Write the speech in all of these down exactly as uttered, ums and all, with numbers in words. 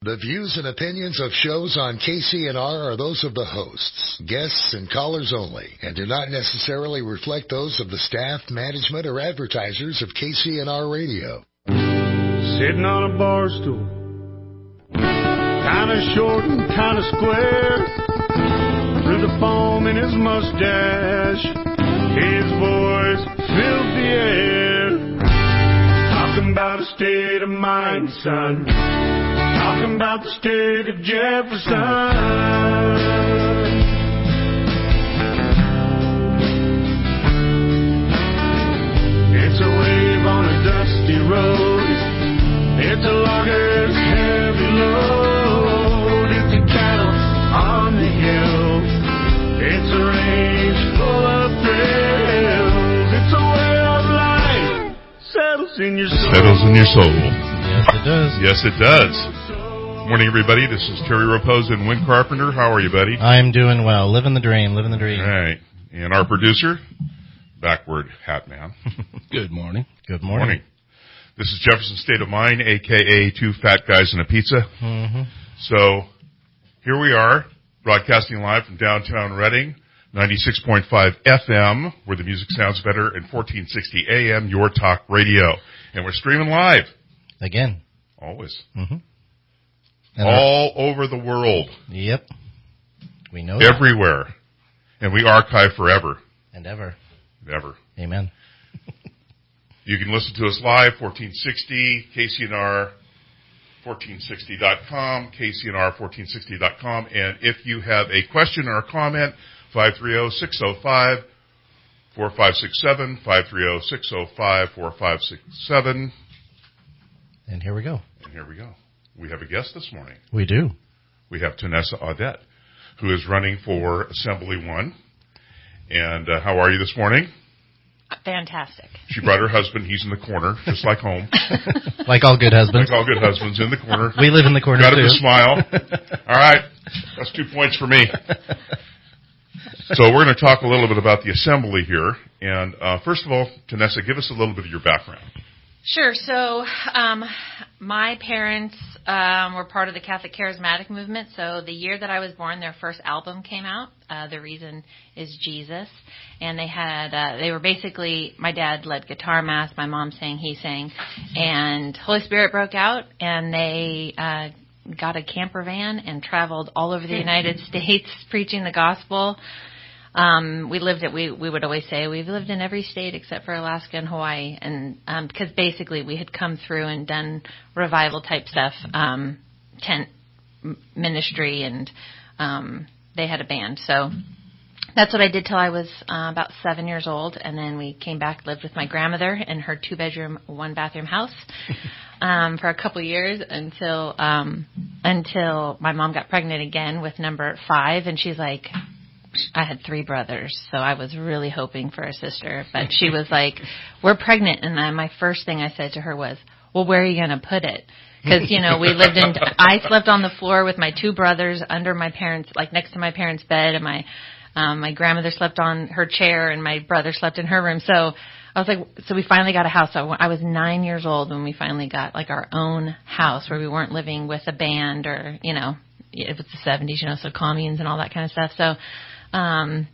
The views and opinions of shows on K C N R are those of the hosts, guests, and callers only, and do not necessarily reflect those of the staff, management, or advertisers of K C N R Radio. Sitting on a bar stool, kind of short and kind of square, through the foam in his mustache, his voice filled the air. Talking about a state of mind, son. Talking about the state of Jefferson. It's a wave on a dusty road. It's a logger's heavy load. It's a cattle on the hill. It's a range full of thrills. It's a way of life settles in your soul. Settles in your soul. Yes, it does. Yes, it does. Morning, everybody. This is Terry Raposa and Win Carpenter. How are you, buddy? I'm doing well. Living the dream. Living the dream. All right. And our producer, Backward Hat Man. Good morning. Good morning. Morning. This is Jefferson State of Mind, a k a. Two Fat Guys and a Pizza. Mm-hmm. So here we are, broadcasting live from downtown Reading, ninety-six point five F M, where the music sounds better, and fourteen sixty A M, Your Talk Radio. And we're streaming live. Again. Always. Mm-hmm. All our, over the world. Yep. We know Everywhere. That. And we archive forever. And ever. Ever. Amen. You can listen to us live, fourteen sixty, K C N R fourteen sixty dot com, K C N R fourteen sixty dot com. And if you have a question or a comment, five three zero, six zero five, four five six seven, five three zero, six zero five, four five six seven. And here we go. And here we go. We have a guest this morning. We do. We have Tanessa Audette, who is running for Assembly One. And uh, how are you this morning? Fantastic. She brought her husband. He's in the corner, just like home. Like all good husbands. Like all good husbands, in the corner. We live in the corner, Got too. him to smile. All right. That's two points for me. So we're going to talk a little bit about the Assembly here. And uh, first of all, Tanessa, give us a little bit of your background. Sure. So um, my parents um, were part of the Catholic Charismatic Movement. So the year that I was born, their first album came out. Uh, the Reason is Jesus. And they had, uh, they were basically, my dad led guitar mass, my mom sang, he sang. And Holy Spirit broke out, and they uh, got a camper van and traveled all over the United States preaching the gospel. Um, we lived at, we, we would always say we've lived in every state except for Alaska and Hawaii. And, um, because basically we had come through and done revival type stuff, um, tent ministry, and, um, they had a band. So that's what I did till I was, uh, about seven years old. And then we came back, lived with my grandmother in her two bedroom, one bathroom house, um, for a couple years until, um, until my mom got pregnant again with number five. And she's like, I had three brothers, so I was really hoping for a sister. But she was like, we're pregnant. And then my first thing I said to her was, well, where are you going to put it? Because, you know, we lived in, I slept on the floor with my two brothers under my parents, like next to my parents' bed. And my, um, my grandmother slept on her chair, and my brother slept in her room. So I was like, so we finally got a house. So I was nine years old when we finally got like our own house where we weren't living with a band or, you know, it was the seventies, you know, so communes and all that kind of stuff. So, Um,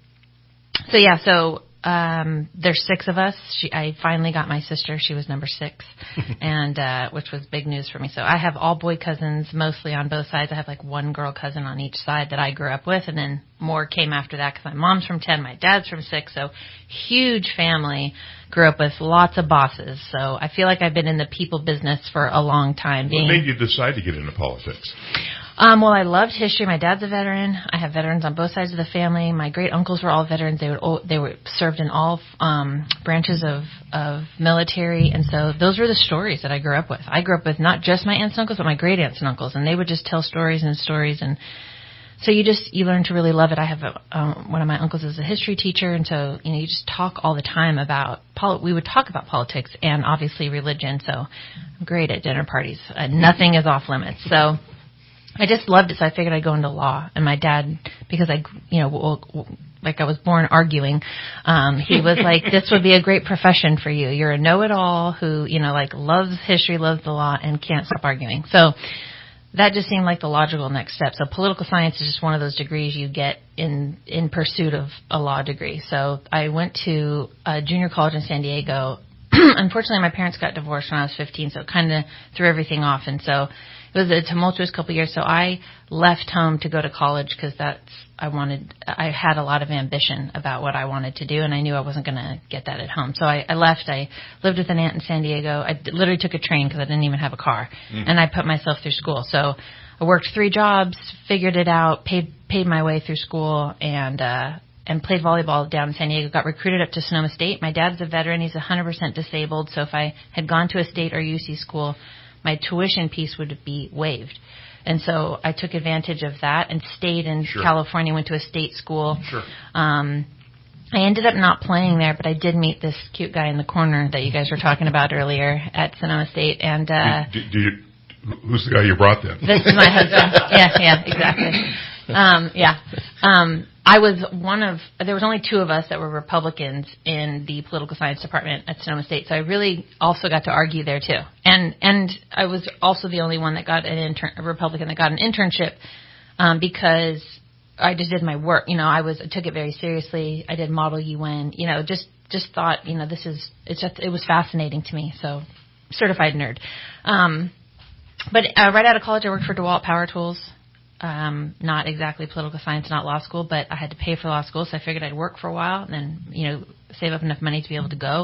so yeah, so, um, there's six of us. She, I finally got my sister. She was number six, and, uh, which was big news for me. So I have all boy cousins, mostly on both sides. I have like one girl cousin on each side that I grew up with, and then more came after that because my mom's from ten, my dad's from six. So huge family, grew up with lots of bosses. So I feel like I've been in the people business for a long time. What being, made you decide to get into politics? Um, well, I loved history. My dad's a veteran. I have veterans on both sides of the family. My great uncles were all veterans. They would all, they were served in all um, branches of of military, and so those were the stories that I grew up with. I grew up with not just my aunts and uncles, but my great aunts and uncles, and they would just tell stories and stories, and so you just you learn to really love it. I have a, um, one of my uncles is a history teacher, and so you know you just talk all the time about poli- we would talk about politics and obviously religion. So I'm great at dinner parties. Uh, nothing is off limits. So. I just loved it, so I figured I'd go into law. And my dad, because I, you know, well, like I was born arguing, um, he was like, this would be a great profession for you. You're a know-it-all who, you know, like loves history, loves the law, and can't stop arguing. So that just seemed like the logical next step. So political science is just one of those degrees you get in, in pursuit of a law degree. So I went to a junior college in San Diego. Unfortunately, my parents got divorced when I was fifteen, so it kind of threw everything off. And so it was a tumultuous couple of years. So I left home to go to college because that's, I wanted, I had a lot of ambition about what I wanted to do, and I knew I wasn't going to get that at home. So I, I left. I lived with an aunt in San Diego. I d- literally took a train because I didn't even have a car, mm. and I put myself through school. So I worked three jobs, figured it out, paid paid my way through school, and uh, and played volleyball down in San Diego. Got recruited up to Sonoma State. My dad's a veteran. He's one hundred percent disabled. So if I had gone to a state or U C school, my tuition piece would be waived. And so I took advantage of that and stayed in sure. California, went to a state school. Sure. Um, I ended up not playing there, but I did meet this cute guy in the corner that you guys were talking about earlier at Sonoma State. And uh, do, do you, who's the guy you brought then? This is my husband. yeah, yeah, exactly. Um, yeah. Um, I was one of, there was only two of us that were Republicans in the political science department at Sonoma State, so I really also got to argue there too. And and I was also the only one that got an intern, a Republican that got an internship um, because I just did my work. You know, I was I took it very seriously. I did Model U N. You know, just just thought, you know, this is it's just it was fascinating to me. So, certified nerd. Um, but uh, right out of college, I worked for DeWalt Power Tools. Um, not exactly political science, not law school, but I had to pay for law school, so I figured I'd work for a while and then, you know, save up enough money to be able to go.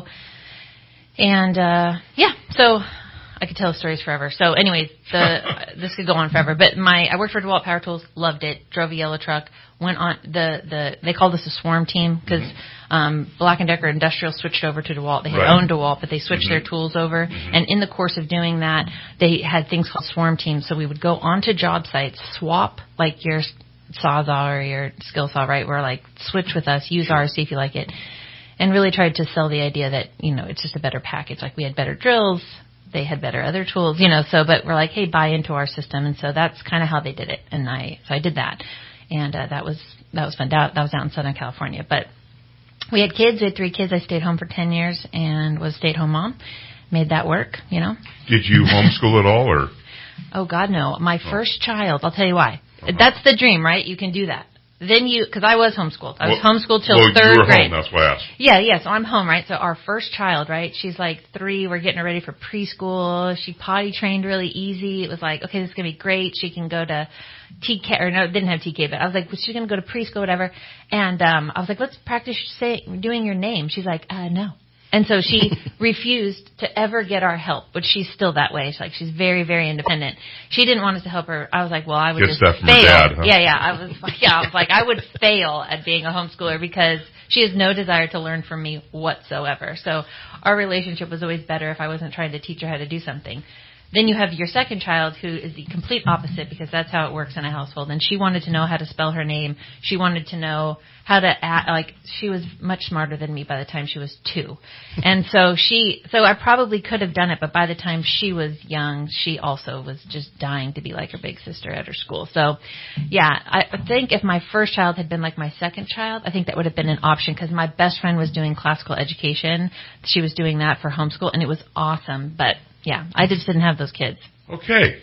And, uh, yeah, so I could tell stories forever. So anyways, the, this could go on forever, but my, I worked for DeWalt Power Tools, loved it, drove a yellow truck, went on the, the, they called us a swarm team because, mm-hmm. um, Black and Decker Industrial switched over to DeWalt. They had right. owned DeWalt, but they switched mm-hmm. their tools over. Mm-hmm. And in the course of doing that, they had things called swarm teams. So we would go onto job sites, swap like your Sawzall or your skill saw, right? We're like, switch with us, use ours, see if you like it. And really tried to sell the idea that, you know, it's just a better package. Like we had better drills, they had better other tools, you know, so, but we're like, hey, buy into our system. And so that's kind of how they did it. And I, so I did that. And, uh, that was, that was fun. That, that was out in Southern California. But we had kids. We had three kids. I stayed home for ten years and was a stay-at-home mom. Made that work, you know. Did you homeschool at all, or? Oh, God, no. My oh. first child, I'll tell you why. Uh-huh. That's the dream, right? You can do that. Then you, because I was homeschooled. I was well, homeschooled till well, third you were grade. Home, that's why I asked. Yeah, yeah. So I'm home, right? So our first child, right? She's like three. We're getting her ready for preschool. She potty trained really easy. It was like, okay, this is gonna be great. She can go to T K, or no, didn't have T K, but I was like, well, she's gonna go to preschool, whatever. And um, I was like, let's practice say, doing your name. She's like, uh, no. And so she refused to ever get our help, but she's still that way. She's like, she's very, very independent. She didn't want us to help her. I was like, well, I would get just stuff from fail. Her dad, huh? Yeah, yeah. I was like, yeah, I was like, I would fail at being a homeschooler because she has no desire to learn from me whatsoever. So our relationship was always better if I wasn't trying to teach her how to do something. Then you have your second child, who is the complete opposite, because that's how it works in a household. And she wanted to know how to spell her name. She wanted to know how to act. Like, she was much smarter than me by the time she was two. And so she, so I probably could have done it, but by the time she was young, she also was just dying to be like her big sister at her school. So, yeah, I think if my first child had been like my second child, I think that would have been an option, because my best friend was doing classical education. She was doing that for homeschool, and it was awesome. But yeah, I just didn't have those kids. Okay.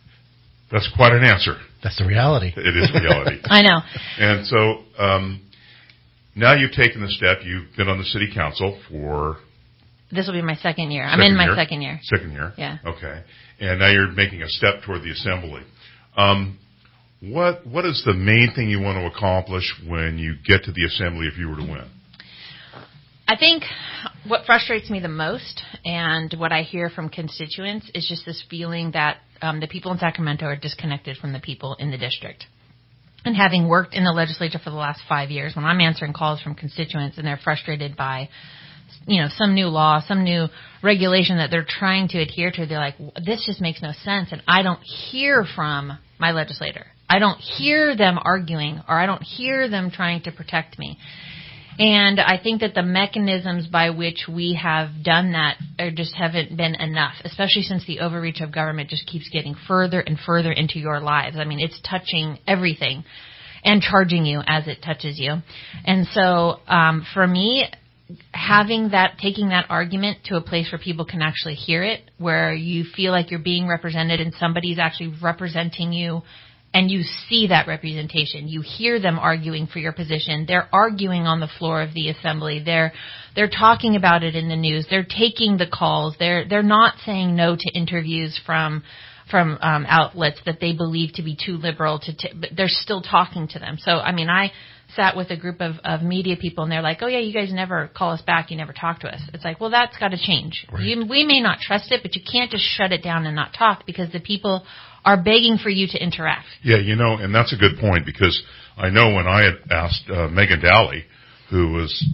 That's quite an answer. That's the reality. It is reality. I know. And so um, now you've taken the step. You've been on the city council for... This will be my second year. Second I'm in my year. second year. Second year. Yeah. Okay. And now you're making a step toward the assembly. Um, what What is the main thing you want to accomplish when you get to the assembly if you were to win? I think what frustrates me the most, and what I hear from constituents, is just this feeling that um, the people in Sacramento are disconnected from the people in the district. And having worked in the legislature for the last five years, when I'm answering calls from constituents and they're frustrated by, you know, some new law, some new regulation that they're trying to adhere to, they're like, this just makes no sense. And I don't hear from my legislator. I don't hear them arguing, or I don't hear them trying to protect me. And I think that the mechanisms by which we have done that are just haven't been enough, especially since the overreach of government just keeps getting further and further into your lives. I mean, it's touching everything and charging you as it touches you. And so um, for me, having that, taking that argument to a place where people can actually hear it, where you feel like you're being represented and somebody's actually representing you, and you see that representation. You hear them arguing for your position. They're arguing on the floor of the assembly. They're they're talking about it in the news. They're taking the calls. They're they're not saying no to interviews from from um, outlets that they believe to be too liberal. To t- but they're still talking to them. So I mean, I sat with a group of, of media people, and they're like, "Oh yeah, you guys never call us back. You never talk to us." It's like, well, that's got to change. Right. You, we may not trust it, but you can't just shut it down and not talk, because the people are begging for you to interact. Yeah, you know, and that's a good point, because I know when I had asked uh, Megan Daly, who was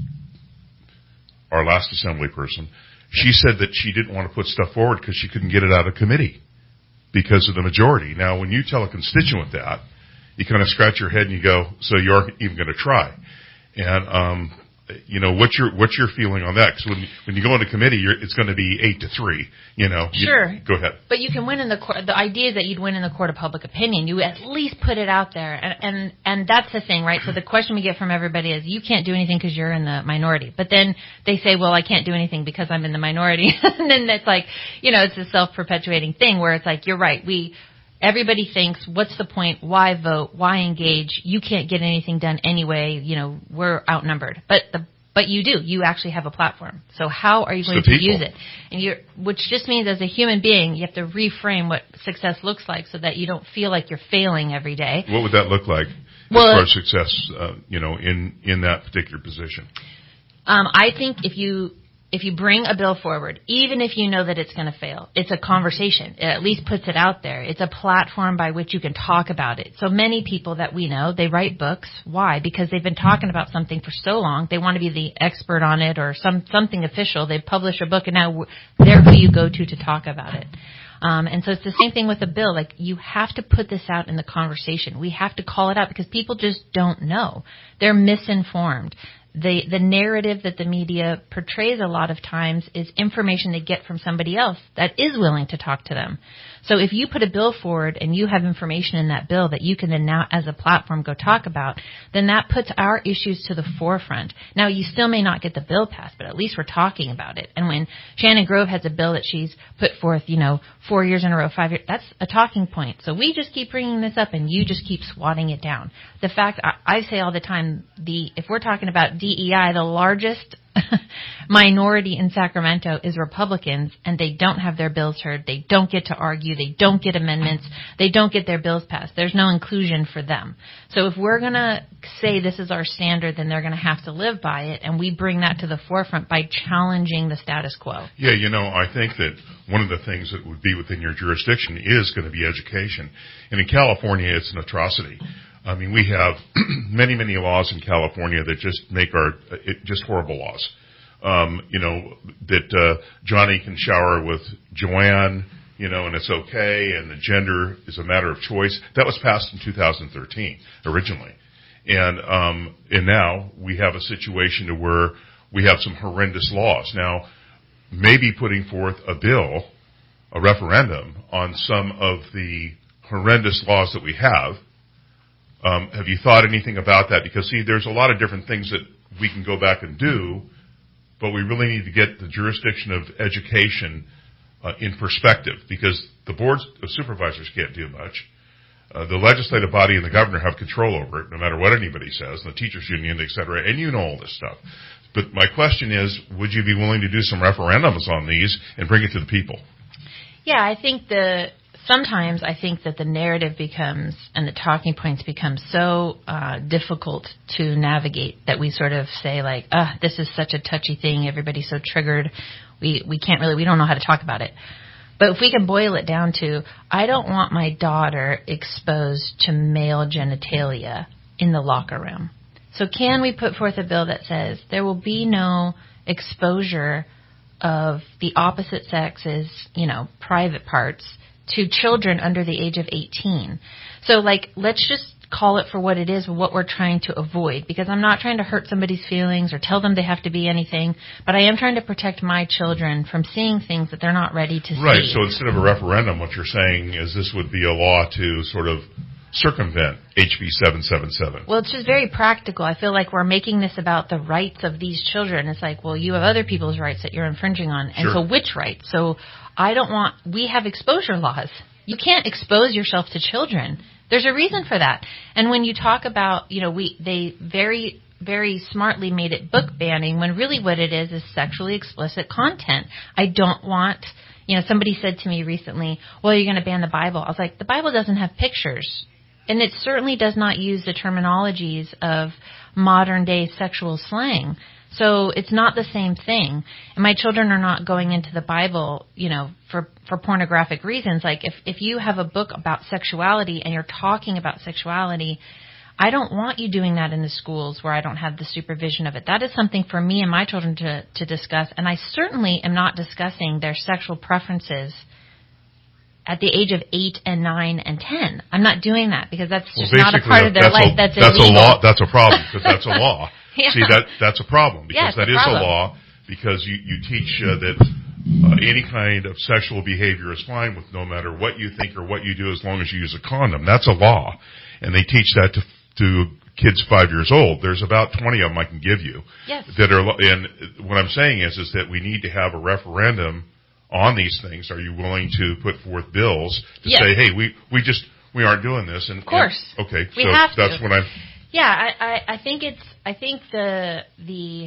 our last assembly person, she said that she didn't want to put stuff forward because she couldn't get it out of committee because of the majority. Now, when you tell a constituent that, you kind of scratch your head and you go, so you aren't even going to try. And, um, you know, what's your, what's your feeling on that? Because when, when you go into committee, you're, it's going to be eight to three, you know. Sure. You, go ahead. But you can win in the court. The idea is that you'd win in the court of public opinion. You at least put it out there. And, and, and that's the thing, right? So the question we get from everybody is, you can't do anything because you're in the minority. But then they say, well, I can't do anything because I'm in the minority. And then it's like, you know, it's a self-perpetuating thing where it's like, you're right. We, Everybody thinks, what's the point? Why vote? Why engage? You can't get anything done anyway. You know, we're outnumbered. But the But you do. You actually have a platform. So how are you going to use it? And you're, which just means as a human being, you have to reframe what success looks like so that you don't feel like you're failing every day. What would that look like well, as far as success, uh, you know, in, in that particular position? Um, I think if you if you bring a bill forward, even if you know that it's going to fail, it's a conversation. It at least puts it out there. It's a platform by which you can talk about it. So many people that we know, they write books. Why? Because they've been talking about something for so long. They want to be the expert on it or some something official. They publish a book, and now they're who you go to to talk about it. Um, and so it's the same thing with a bill. Like, you have to put this out in the conversation. We have to call it out because people just don't know. They're misinformed. The the narrative that the media portrays a lot of times is information they get from somebody else that is willing to talk to them. So if you put a bill forward and you have information in that bill that you can then now as a platform go talk about, then that puts our issues to the forefront. Now, you still may not get the bill passed, but at least we're talking about it. And when Shannon Grove has a bill that she's put forth, you know, four years in a row, five years, that's a talking point. So we just keep bringing this up and you just keep swatting it down. The fact, I, I say all the time, the if we're talking about D E I, the largest minority in Sacramento is Republicans, and they don't have their bills heard. They don't get to argue. They don't get amendments. They don't get their bills passed. There's no inclusion for them. So if we're going to say this is our standard, then they're going to have to live by it, and we bring that to the forefront by challenging the status quo. Yeah, you know, I think that one of the things that would be within your jurisdiction is going to be education. And in California, it's an atrocity. I mean, we have many, many laws in California that just make our, it, just horrible laws. Um, you know, that, uh, Johnny can shower with Joanne, you know, and it's okay, and the gender is a matter of choice. That was passed in two thousand thirteen, originally. And, um, and now we have a situation to where we have some horrendous laws. Now, maybe putting forth a bill, a referendum on some of the horrendous laws that we have. Um, have you thought anything about that? Because, see, there's a lot of different things that we can go back and do, but we really need to get the jurisdiction of education uh, in perspective, because the boards of supervisors can't do much. Uh, the legislative body and the governor have control over it, no matter what anybody says, and the teachers union, et cetera, and you know all this stuff. But my question is, would you be willing to do some referendums on these and bring it to the people? Yeah, I think the... Sometimes I think that the narrative becomes and the talking points become so uh, difficult to navigate that we sort of say like, ah, this is such a touchy thing. Everybody's so triggered. We we can't really, we don't know how to talk about it. But if we can boil it down to, I don't want my daughter exposed to male genitalia in the locker room. So can we put forth a bill that says there will be no exposure of the opposite sex's, you know, private parts to children under the age of eighteen. So, like, let's just call it for what it is, what we're trying to avoid, because I'm not trying to hurt somebody's feelings or tell them they have to be anything, but I am trying to protect my children from seeing things that they're not ready to right, see. Right, see. so instead of a referendum, what you're saying is this would be a law to sort of circumvent H B seven seventy-seven? Well, it's just very practical. I feel like we're making this about the rights of these children. It's like, well, you have other people's rights that you're infringing on. And Sure. so which rights? So I don't want, we have exposure laws. You can't expose yourself to children. There's a reason for that. And when you talk about, you know, we, they very, very smartly made it book banning when really what it is is sexually explicit content. I don't want, you know, somebody said to me recently, well, you're going to ban the Bible. I was like, the Bible doesn't have pictures. And it certainly does not use the terminologies of modern day sexual slang. So it's not the same thing. And my children are not going into the Bible, you know, for, for pornographic reasons. Like if, if you have a book about sexuality and you're talking about sexuality, I don't want you doing that in the schools where I don't have the supervision of it. That is something for me and my children to, to discuss. And I certainly am not discussing their sexual preferences at the age of eight and nine and ten. I'm not doing that because that's just well, not a part of their that's life. A, that's that's illegal. a law. That's a problem because that's a law. Yeah. See, that that's a problem because Yeah, that a is problem. a law because you, you teach uh, that uh, any kind of sexual behavior is fine with no matter what you think or what you do as long as you use a condom. That's a law. And they teach that to to kids five years old. There's about twenty of them I can give you. Yes. That are, and what I'm saying is, is that we need to have a referendum on these things. Are you willing to put forth bills to Yes. say, hey, we, we just, we aren't doing this? And, Of course. and- okay. We so have to. that's what I'm, Yeah, I, I, I think it's, I think the, the,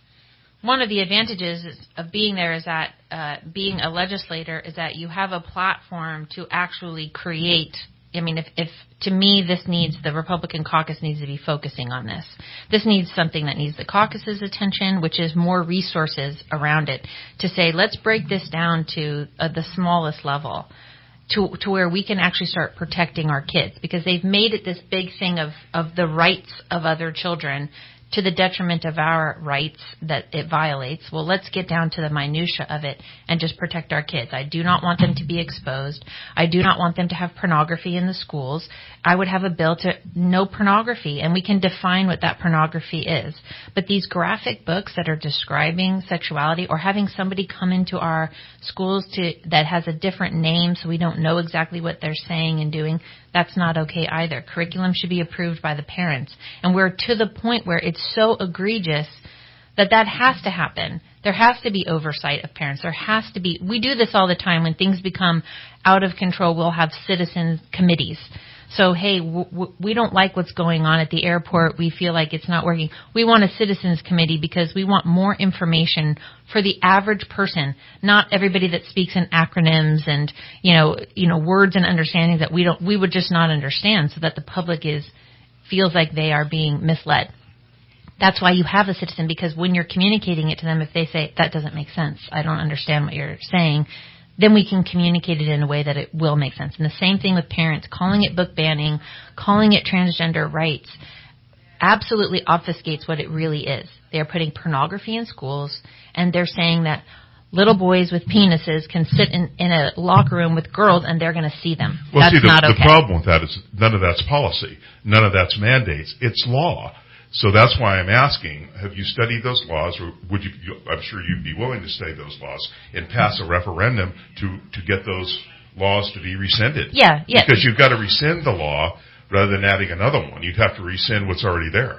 one of the advantages is- of being there is that, uh, being a legislator is that you have a platform to actually create. I mean, if, if to me this needs, the Republican caucus needs to be focusing on this. This needs something that needs the caucus's attention, which is more resources around it to say, let's break this down to uh, the smallest level to, to where we can actually start protecting our kids because they've made it this big thing of, of the rights of other children to the detriment of our rights that it violates. Well, let's get down to the minutia of it and just protect our kids. I do not want them to be exposed. I do not want them to have pornography in the schools. I would have a bill to no pornography, and we can define what that pornography is. But these graphic books that are describing sexuality or having somebody come into our schools to that has a different name so we don't know exactly what they're saying and doing, that's not okay either. Curriculum should be approved by the parents. And we're to the point where it's so egregious that that has to happen. There has to be oversight of parents. There has to be, we do this all the time when things become out of control. We'll have citizen committees. So, hey, w- w- we don't like what's going on at the airport. We feel like it's not working. We want a citizens committee because we want more information for the average person, not everybody that speaks in acronyms and, you know, you know, words and understandings that we don't, we would just not understand so that the public is, feels like they are being misled. That's why you have a citizen, because when you're communicating it to them, if they say, that doesn't make sense, I don't understand what you're saying, then we can communicate it in a way that it will make sense. And the same thing with parents, calling it book banning, calling it transgender rights, absolutely obfuscates what it really is. They are putting pornography in schools, and they're saying that little boys with penises can sit in, in a locker room with girls and they're going to see them. well, That's see, the, not okay. the problem with that is none of that's policy. None of that's mandates. It's law. So that's why I'm asking, have you studied those laws, or would you, you, I'm sure you'd be willing to study those laws and pass a referendum to, to get those laws to be rescinded? Yeah, yeah. Because you've got to rescind the law rather than adding another one. You'd have to rescind what's already there.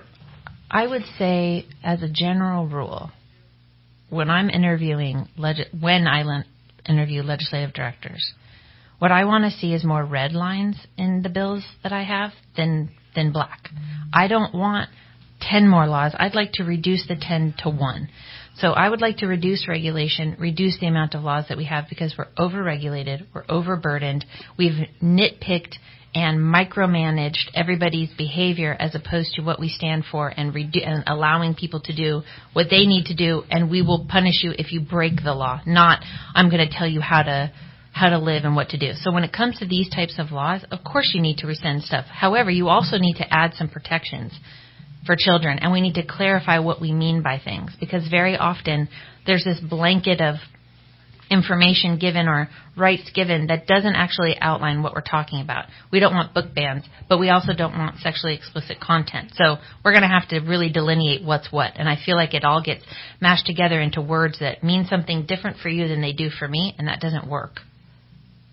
I would say, as a general rule, when I'm interviewing, leg- when I le- interview legislative directors, what I want to see is more red lines in the bills that I have than than black. I don't want ten more laws. I'd like to reduce the ten to one. So I would like to reduce regulation, reduce the amount of laws that we have because we're overregulated, we're overburdened, we've nitpicked and micromanaged everybody's behavior as opposed to what we stand for and, redu- and allowing people to do what they need to do, and we will punish you if you break the law, not I'm going to tell you how to how to live and what to do. So when it comes to these types of laws, of course you need to rescind stuff. However, you also need to add some protections for children, and we need to clarify what we mean by things, because very often there's this blanket of information given or rights given that doesn't actually outline what we're talking about. We don't want book bans, but we also don't want sexually explicit content. So we're going to have to really delineate what's what, and I feel like it all gets mashed together into words that mean something different for you than they do for me, and that doesn't work.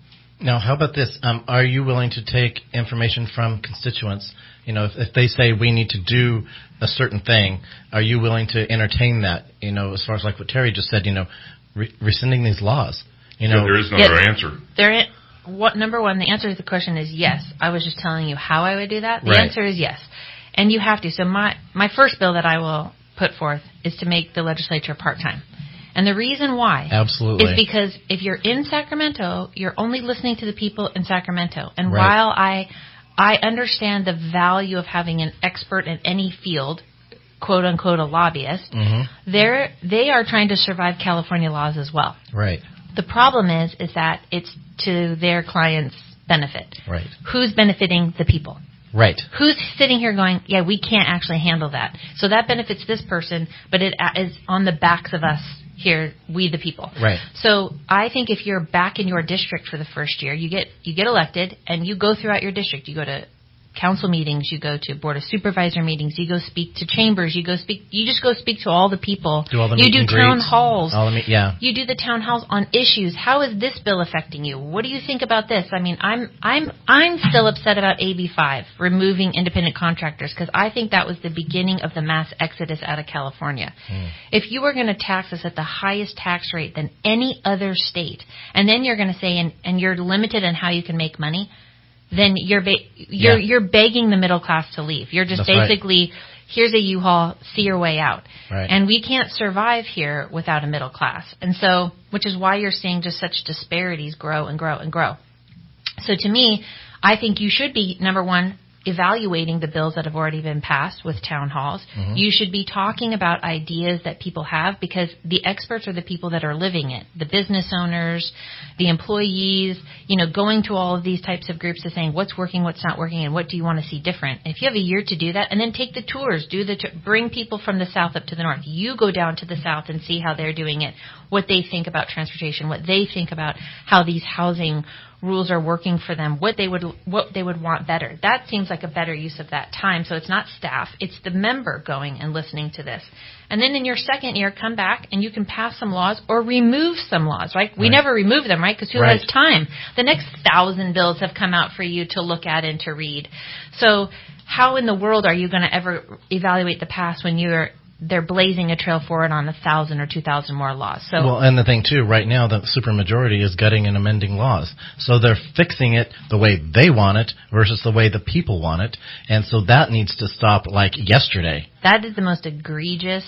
Now, how about this? Um, are you willing to take information from constituents? You know, if, if they say we need to do a certain thing, are you willing to entertain that? You know, as far as like what Terry just said, you know, re- rescinding these laws. You know, Yeah, there is no Yeah. other answer. There, what number one, the answer to the question is yes. I was just telling you how I would do that. The Right. answer is yes, and you have to. So my my first bill that I will put forth is to make the legislature part time, and the reason why Absolutely. is because if you're in Sacramento, you're only listening to the people in Sacramento. And Right. while I I understand the value of having an expert in any field, quote unquote a lobbyist, Mm-hmm. they're they are trying to survive California laws as well. Right. The problem is, is that it's to their clients' benefit. Right. Who's benefiting the people? Right. Who's sitting here going, yeah, we can't actually handle that. So that benefits this person, but it is on the backs of us here, we the people. Right. So I think if you're back in your district for the first year, you get you get elected and you go throughout your district. You go to council meetings, you go to board of supervisor meetings, you go speak to chambers, you go speak, you just go speak to all the people. Do all the you meet do and town greets. halls. All the meet, yeah. You do the town halls on issues. How is this bill affecting you? What do you think about this? I mean, I'm I'm I'm still upset about A B five, removing independent contractors, because I think that was the beginning of the mass exodus out of California. Mm. If you were going to tax us at the highest tax rate than any other state, and then you're going to say, and, and you're limited on how you can make money, then you're ba- you're Yeah. you're begging the middle class to leave. You're just That's right. basically, here's a U-Haul, see your way out. Right. And we can't survive here without a middle class. And so, which is why you're seeing just such disparities grow and grow and grow. So to me, I think you should be, number one, evaluating the bills that have already been passed with town halls. Mm-hmm. You should be talking about ideas that people have, because the experts are the people that are living it. The business owners, the employees, you know, going to all of these types of groups and saying what's working, what's not working, and what do you want to see different. And if you have a year to do that, and then take the tours, do the t- bring people from the south up to the north. You go down to the south and see how they're doing it, what they think about transportation, what they think about how these housing rules are working for them, what they would what they would want better. That seems like a better use of that time. So it's not staff, it's the member going and listening to this. And then in your second year, come back and you can pass some laws or remove some laws, right? We Right. never remove them, right? Because who Right. has time? The next thousand bills have come out for you to look at and to read. So how in the world are you going to ever evaluate the past when you're they're blazing a trail forward on a thousand or two thousand more laws? So Well, and the thing too, right now the supermajority is gutting and amending laws, so they're fixing it the way they want it versus the way the people want it, and so that needs to stop like yesterday. that is the most egregious,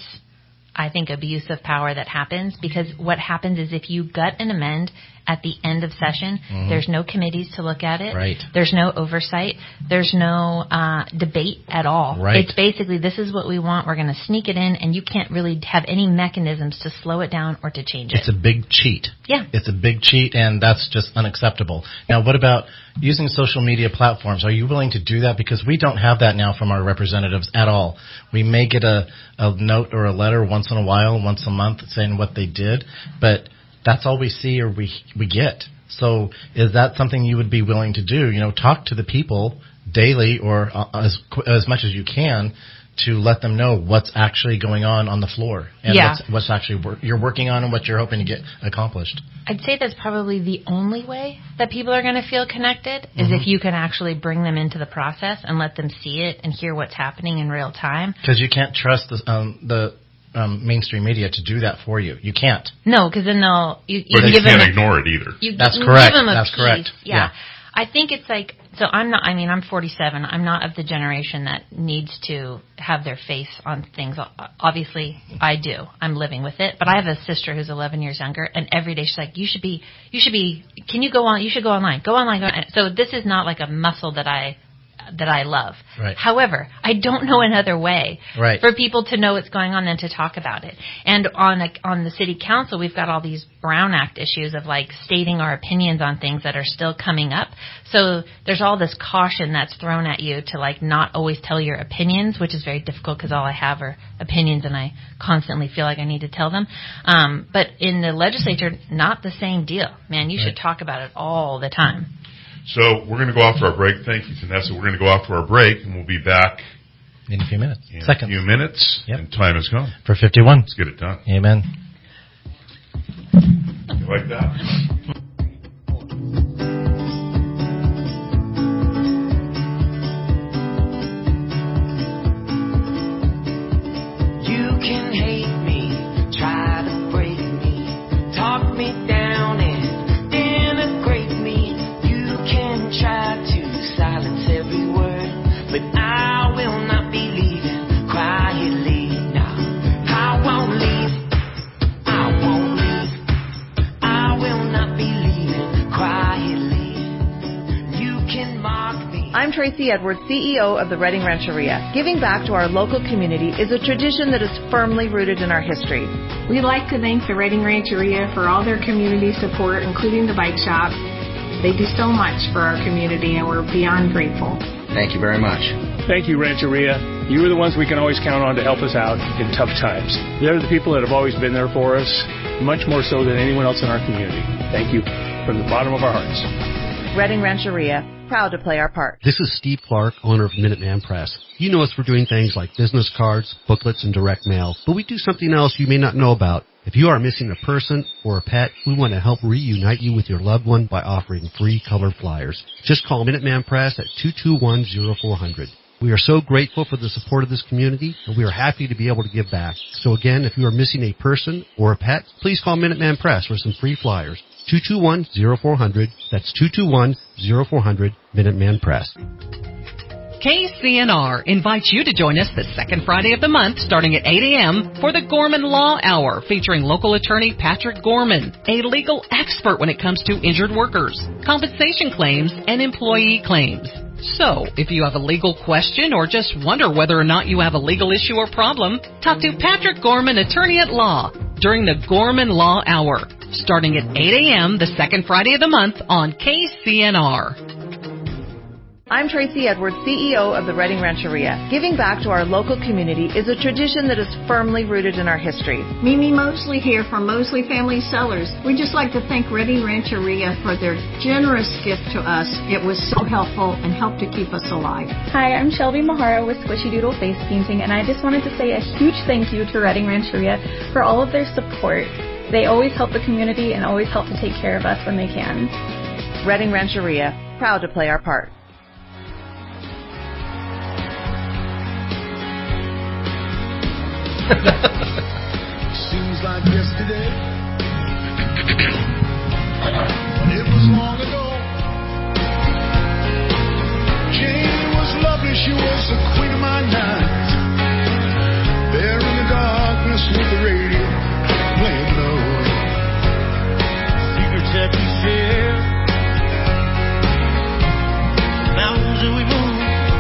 I think, abuse of power that happens, because what happens is if you gut and amend at the end of session, Mhm. there's no committees to look at it. Right. There's no oversight. There's no uh, debate at all. Right. It's basically, this is what we want. We're going to sneak it in, and you can't really have any mechanisms to slow it down or to change it. It's a big cheat. Yeah. It's a big cheat, and that's just unacceptable. Now, what about using social media platforms? Are you willing to do that? Because we don't have that now from our representatives at all. We may get a, a note or a letter once in a while, once a month, saying what they did, but that's all we see or we we get. So is that something you would be willing to do? You know, talk to the people daily or uh, as as much as you can to let them know what's actually going on on the floor and Yeah. what's, what's actually wor- you're working on and what you're hoping to get accomplished. I'd say that's probably the only way that people are going to feel connected is Mhm. if you can actually bring them into the process and let them see it and hear what's happening in real time. Because you can't trust the um, the um, mainstream media to do that for you. You can't. No, because then they'll you, you But can you give can't them a, ignore it either. you, That's you correct. Give them a That's piece. correct. Yeah. Yeah. I think it's like, so I'm not, I mean, I'm forty-seven. I'm not of the generation that needs to have their face on things. Obviously, I do. I'm living with it. But I have a sister who's eleven years younger, and every day she's like, you should be, you should be, can you go on, you should go online, go online, go online. So this is not like a muscle that I, that I love. Right. However, I don't know another way Right. for people to know what's going on than to talk about it. And on a, on the city council, we've got all these Brown Act issues of like stating our opinions on things that are still coming up. So there's all this caution that's thrown at you to like not always tell your opinions, which is very difficult because all I have are opinions and I constantly feel like I need to tell them. Um, but in the legislature, not the same deal. Man, you Right. should talk about it all the time. So we're going to go off to our break. Thank you, Vanessa. We're going to go off to our break, and we'll be back In a few minutes. in Seconds. a few minutes. Yep. And time has come. For fifty-one. Let's get it done. Amen. You like that? I'm Tracy Edwards, C E O of the Redding Rancheria. Giving back to our local community is a tradition that is firmly rooted in our history. We'd like to thank the Redding Rancheria for all their community support, including the bike shop. They do so much for our community, and we're beyond grateful. Thank you very much. Thank you, Rancheria. You are the ones we can always count on to help us out in tough times. They're the people that have always been there for us, much more so than anyone else in our community. Thank you from the bottom of our hearts. Redding Rancheria, proud to play our part. This is Steve Clark, owner of Minuteman Press. You know us for doing things like business cards, booklets, and direct mail, but we do something else you may not know about. If you are missing a person or a pet, we want to help reunite you with your loved one by offering free color flyers. Just call Minuteman Press at two two one, zero four zero zero. We are so grateful for the support of this community, and we are happy to be able to give back. So again, if you are missing a person or a pet, please call Minuteman Press for some free flyers. two two one, zero four zero zero. That's two two one, zero four zero zero, Minuteman Press. K C N R invites you to join us the second Friday of the month starting at eight a.m. for the Gorman Law Hour featuring local attorney Patrick Gorman, a legal expert when it comes to injured workers, compensation claims, and employee claims. So, if you have a legal question or just wonder whether or not you have a legal issue or problem, talk to Patrick Gorman, attorney at law, during the Gorman Law Hour, starting at eight a.m. the second Friday of the month on K C N R. I'm Tracy Edwards, C E O of the Redding Rancheria. Giving back to our local community is a tradition that is firmly rooted in our history. Mimi Mosley here from Mosley Family Cellars. We'd just like to thank Redding Rancheria for their generous gift to us. It was so helpful and helped to keep us alive. Hi, I'm Shelby Mahara with Squishy Doodle Face Painting, and I just wanted to say a huge thank you to Redding Rancheria for all of their support. They always help the community and always help to take care of us when they can. Redding Rancheria, proud to play our part. Seems like yesterday, but it was long ago. Jane was lovely, she was the queen of my night. There in the darkness with the radio playing low. Secrets that we share, mountains that we move.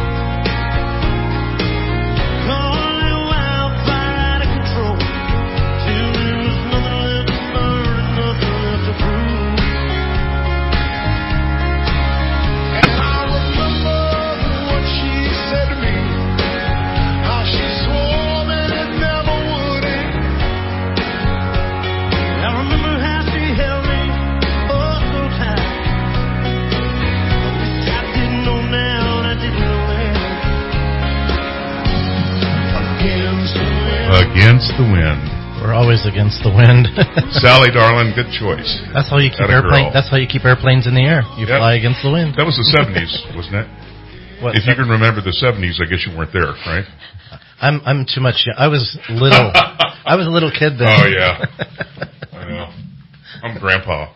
Against the wind. We're always against the wind. Sally, darling, good choice. That's how you keep airplane. That's how you keep airplanes in the air. You yep. fly against the wind. That was the seventies, wasn't it? What, if you can remember the seventies, I guess you weren't there, right? I'm I'm too much. I was little. I was a little kid then. Oh yeah. I know. I'm grandpa.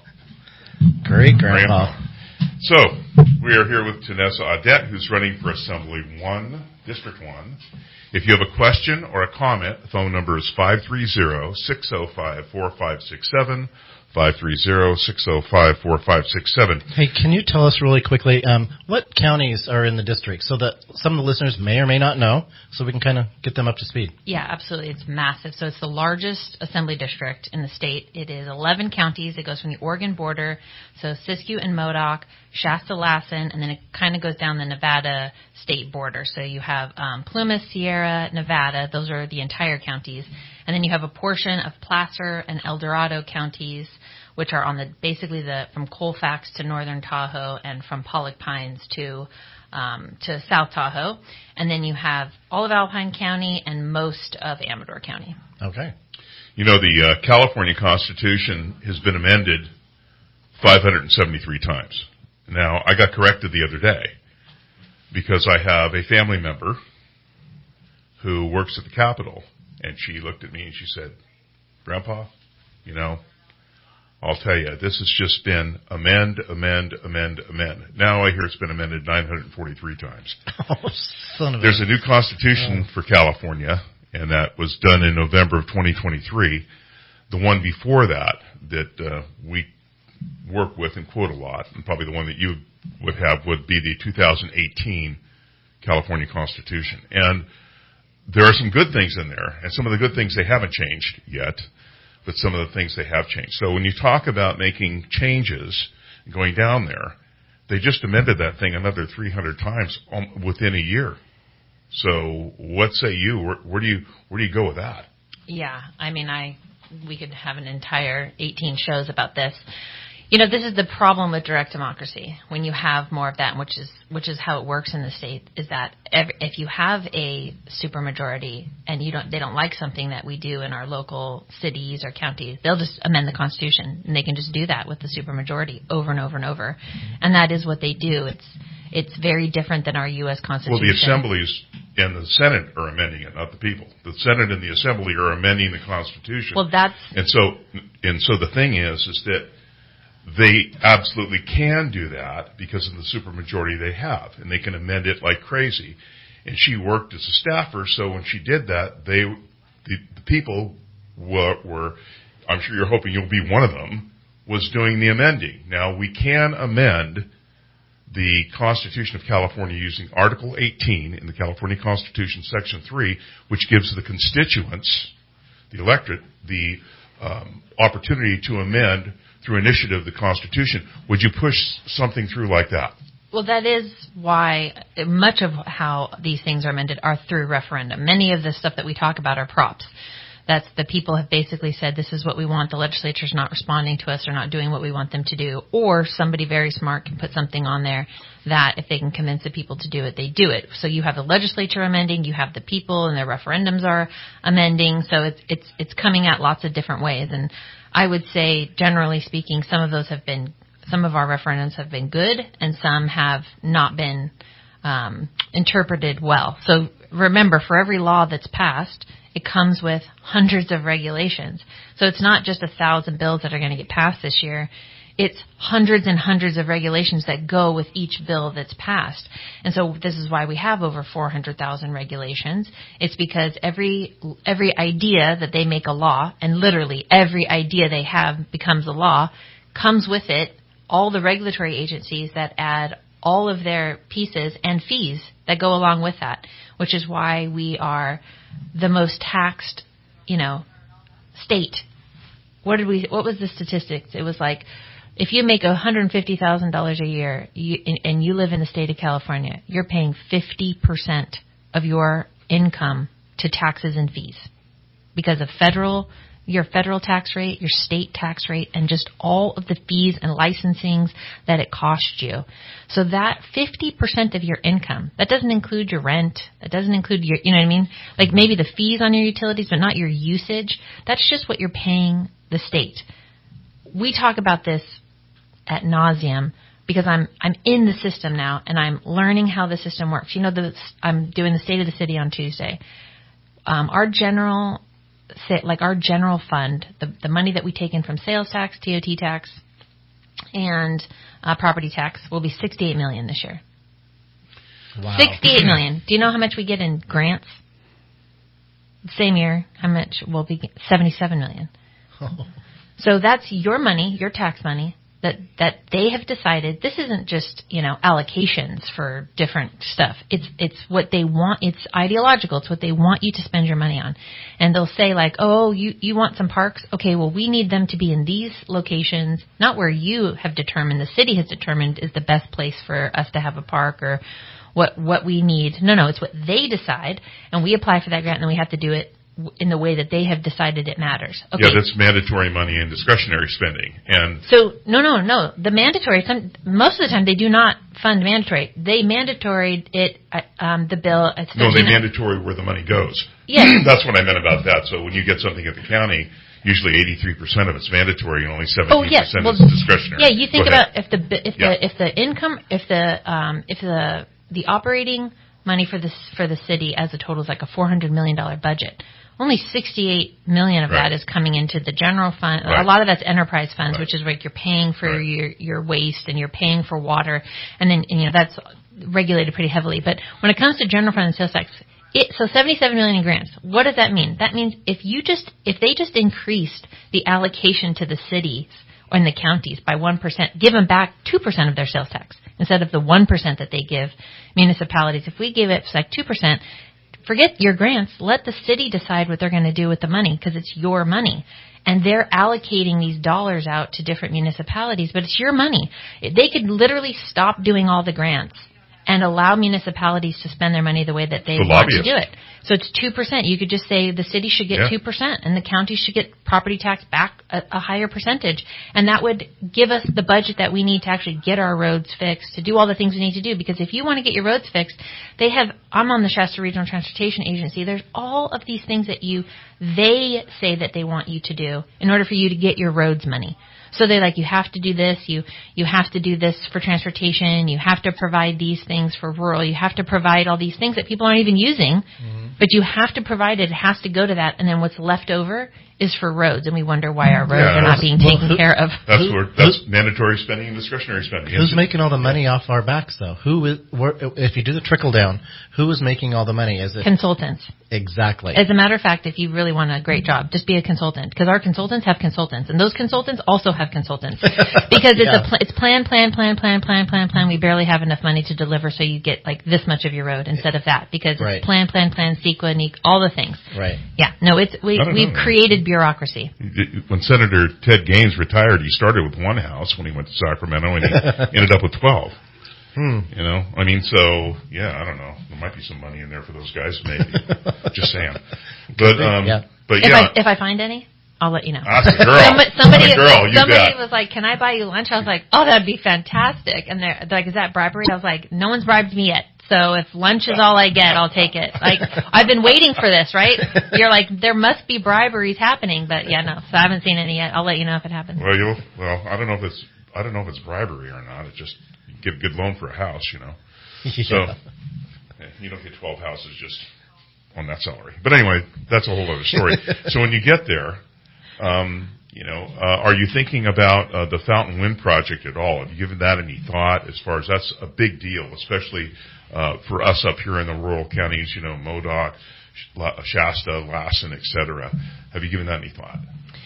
Great grandpa. grandpa. So we are here with Tanessa Audette, who's running for Assembly One, District One. If you have a question or a comment, the phone number is five three zero, six zero five, four five six seven, five three zero, six zero five, four five six seven. Hey, can you tell us really quickly um, what counties are in the district so that some of the listeners may or may not know, so we can kind of get them up to speed? Yeah, absolutely. It's massive. So it's the largest assembly district in the state. It is eleven counties. It goes from the Oregon border, so Siskiyou and Modoc, Shasta-Lassen, and then it kind of goes down the Nevada state border. So you have um, Plumas, Sierra, Nevada. Those are the entire counties. And then you have a portion of Placer and El Dorado counties, which are on the basically the from Colfax to Northern Tahoe and from Pollock Pines to um, to South Tahoe. And then you have all of Alpine County and most of Amador County. Okay. You know, the uh, California Constitution has been amended five hundred seventy-three times. Now, I got corrected the other day because I have a family member who works at the Capitol, and she looked at me and she said, Grandpa, you know, I'll tell you, this has just been amend, amend, amend, amend. Now I hear it's been amended nine hundred forty-three times. Oh, son of There's a new constitution oh. for California, and that was done in November of twenty twenty-three. The one before that, that uh, we work with and quote a lot, and probably the one that you've would have would be the two thousand eighteen California Constitution. And there are some good things in there, and some of the good things they haven't changed yet, but some of the things they have changed. So when you talk about making changes and going down there, they just amended that thing another three hundred times within a year. So what say you? Where, where do you where do you go with that? Yeah, I mean, I we could have an entire eighteen shows about this. You know, this is the problem with direct democracy. When you have more of that, which is which is how it works in the state, is that every, if you have a supermajority and you don't, they don't like something that we do in our local cities or counties, they'll just amend the Constitution, and they can just do that with the supermajority over and over and over, and that is what they do. It's it's very different than our U S Constitution. Well, the assemblies and the Senate are amending it, not the people. The Senate and the Assembly are amending the Constitution. Well, that's and so and so the thing is, is that they absolutely can do that because of the supermajority they have, and they can amend it like crazy. And she worked as a staffer, so when she did that, they, the, the people were, were, I'm sure you're hoping you'll be one of them, was doing the amending. Now, we can amend the Constitution of California using Article eighteen in the California Constitution, Section three, which gives the constituents, the electorate, the um, opportunity to amend through initiative the Constitution. Would you push something through like that? Well, that is why much of how these things are amended are through referendum. Many of the stuff that we talk about are props. That's the people have basically said, this is what we want. The legislature's not responding to us or not doing what we want them to do. Or somebody very smart can put something on there that if they can convince the people to do it, they do it. So you have the legislature amending, you have the people, and their referendums are amending. So it's it's it's coming at lots of different ways. And I would say, generally speaking, some of those have been, some of our referendums have been good, and some have not been um, interpreted well. So remember, for every law that's passed, it comes with hundreds of regulations. So it's not just a thousand bills that are going to get passed this year. It's hundreds and hundreds of regulations that go with each bill that's passed. And so this is why we have over four hundred thousand regulations. It's because every every idea that they make a law, and literally every idea they have becomes a law, comes with it all the regulatory agencies that add all of their pieces and fees that go along with that, which is why we are the most taxed, you know, state. What did we? What was the statistics? It was like, if you make one hundred fifty thousand dollars a year you, and, and you live in the state of California, you're paying fifty percent of your income to taxes and fees because of federal, your federal tax rate, your state tax rate, and just all of the fees and licensings that it costs you. So that fifty percent of your income, that doesn't include your rent, that doesn't include your, you know what I mean? Like maybe the fees on your utilities, but not your usage. That's just what you're paying the state. We talk about this at nauseum because I'm I'm in the system now and I'm learning how the system works. You know, the, I'm doing the State of the City on Tuesday. Um, our general, like our general fund, the the money that we take in from sales tax, T O T tax, and uh, property tax will be sixty-eight million dollars this year. Wow. sixty-eight million dollars. Do you know how much we get in grants? Same year, how much will be seventy-seven million dollars. Oh. So that's your money, your tax money, that that they have decided. This isn't just, you know, allocations for different stuff. It's it's what they want. It's ideological. It's what they want you to spend your money on. And they'll say like, oh, you, you want some parks? Okay, well, we need them to be in these locations, not where you have determined, the city has determined is the best place for us to have a park or what what we need. No, no, it's what they decide, and we apply for that grant, and then we have to do it in the way that they have decided it matters. Okay. Yeah, that's mandatory money and discretionary spending. And so, no, no, no. The mandatory, some, most of the time they do not fund mandatory. They mandatory it, um, the bill. It's no, they mandatory where the money goes. Yes. That's what I meant about that. So when you get something at the county, usually eighty-three percent of it's mandatory and only seventeen percent oh, yes. well, is discretionary. Yeah, you think about if the if yeah. the if the income if the um, if the the operating money for this for the city as a total is like a four hundred million dollars budget. Only sixty-eight million dollars of right. that is coming into the general fund. Right. A lot of that's enterprise funds, right. which is like you're paying for right. your, your waste and you're paying for water, and then and, you know that's regulated pretty heavily. But when it comes to general fund and sales tax, it, so seventy-seven million dollars in grants. What does that mean? That means if you just if they just increased the allocation to the cities or in the counties by one percent, give them back two percent of their sales tax. instead of the one percent that they give municipalities. If we give it like two percent, forget your grants. Let the city decide what they're going to do with the money because it's your money. And they're allocating these dollars out to different municipalities, but it's your money. They could literally stop doing all the grants and allow municipalities to spend their money the way that they the want lobbyists. to do it. So it's two percent. You could just say the city should get Yeah. two percent and the county should get property tax back a, a higher percentage. And that would give us the budget that we need to actually get our roads fixed, to do all the things we need to do. Because if you want to get your roads fixed, they have, I'm on the Shasta Regional Transportation Agency. There's all of these things that you, they say that they want you to do in order for you to get your roads money. So they're like, you have to do this, you you have to do this for transportation, you have to provide these things for rural, you have to provide all these things that people aren't even using, mm-hmm. but you have to provide it, it has to go to that, and then what's left over is for roads, and we wonder why our roads yeah, are not being taken well, care of. That's where that's mandatory spending and discretionary spending. Who's making all the money off our backs, though? Who is, if you do the trickle down, who is making all the money? Is it consultants? Exactly. As a matter of fact, if you really want a great job, just be a consultant, because our consultants have consultants, and those consultants also have consultants, because it's yeah. a pl- it's plan, plan, plan, plan, plan, plan, plan. We barely have enough money to deliver, so you get like this much of your road instead of that, because right. it's plan, plan, plan, CEQA, NEQ, all the things. Right. Yeah. No, it's we we've know. created bureaucracy. When Senator Ted Gaines retired, he started with one house when he went to Sacramento, and he ended up with twelve. Hmm. You know, I mean, so yeah, I don't know. There might be some money in there for those guys, maybe. Just saying. But um, yeah. but if yeah, I, if I find any, I'll let you know. That's a girl. somebody somebody, That's a girl, you somebody bet. was like, "Can I buy you lunch?" I was like, "Oh, that'd be fantastic." And they're like, "Is that bribery?" I was like, "No one's bribed me yet. So if lunch is all I get, I'll take it." Like, I've been waiting for this, right? You're like, there must be briberies happening, but yeah, no. So I haven't seen any yet. I'll let you know if it happens. Well, you well, I don't know if it's I don't know if it's bribery or not. It's just you get a good loan for a house, you know. Yeah. So yeah, you don't get twelve houses just on that salary. But anyway, that's a whole other story. So when you get there, um, you know, uh, are you thinking about uh, the Fountain Wind project at all? Have you given that any thought? As far as that's a big deal, especially uh, for us up here in the rural counties. You know, Modoc, Shasta, Lassen, et cetera. Have you given that any thought?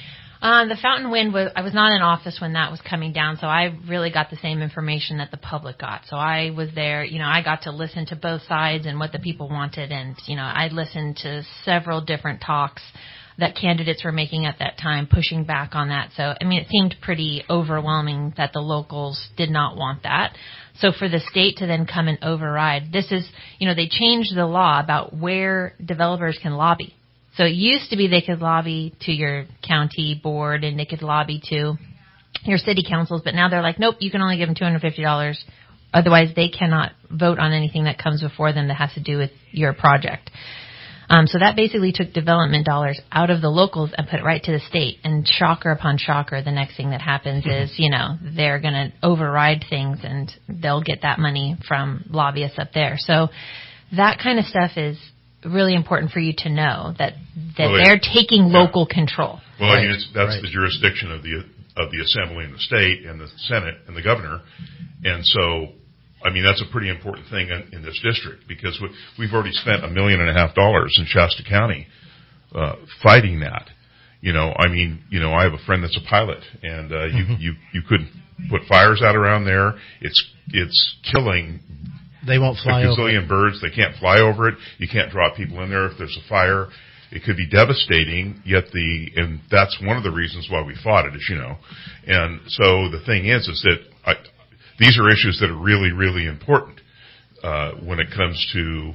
Um, the Fountain Wind was, I was not in office when that was coming down, so I really got the same information that the public got. So I was there, you know, I got to listen to both sides and what the people wanted, and, you know, I listened to several different talks that candidates were making at that time, pushing back on that. So, I mean, it seemed pretty overwhelming that the locals did not want that. So for the state to then come and override, this is, you know, they changed the law about where developers can lobby. So it used to be they could lobby to your county board and they could lobby to your city councils, but now they're like, nope, you can only give them two hundred fifty dollars. Otherwise, they cannot vote on anything that comes before them that has to do with your project. Um, so that basically took development dollars out of the locals and put it right to the state. And shocker upon shocker, the next thing that happens is, you know, they're going to override things and they'll get that money from lobbyists up there. So that kind of stuff is really important for you to know that that well, they're taking yeah. local control. Well, right. I mean, it's, that's right. the jurisdiction of the of the Assembly and the state and the Senate and the governor, and so I mean that's a pretty important thing in, in this district because we, we've already spent a million and a half dollars in Shasta County uh, fighting that. You know, I mean, you know, I have a friend that's a pilot, and uh, you you you couldn't put fires out around there. It's it's killing. They won't fly a over. gazillion birds. They can't fly over it. You can't drop people in there if there's a fire. It could be devastating. Yet the and that's one of the reasons why we fought it, as you know. And so the thing is, is that I, these are issues that are really, really important uh, when it comes to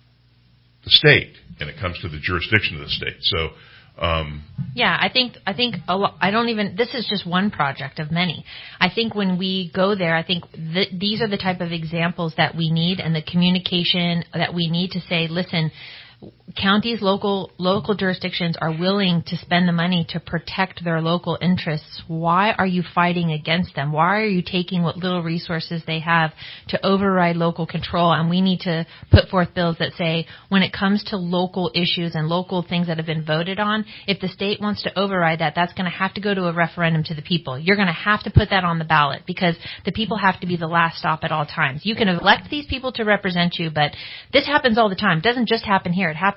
the state and it comes to the jurisdiction of the state. So. Um, yeah, I think I think a lo- I don't even. This is just one project of many. I think when we go there, I think th- these are the type of examples that we need, and the communication that we need to say, listen. Counties, local local jurisdictions are willing to spend the money to protect their local interests. Why are you fighting against them? Why are you taking what little resources they have to override local control? And we need to put forth bills that say when it comes to local issues and local things that have been voted on, if the state wants to override that, that's going to have to go to a referendum to the people. You're going to have to put that on the ballot because the people have to be the last stop at all times. You can elect these people to represent you, but this happens all the time. It doesn't just happen here. It happens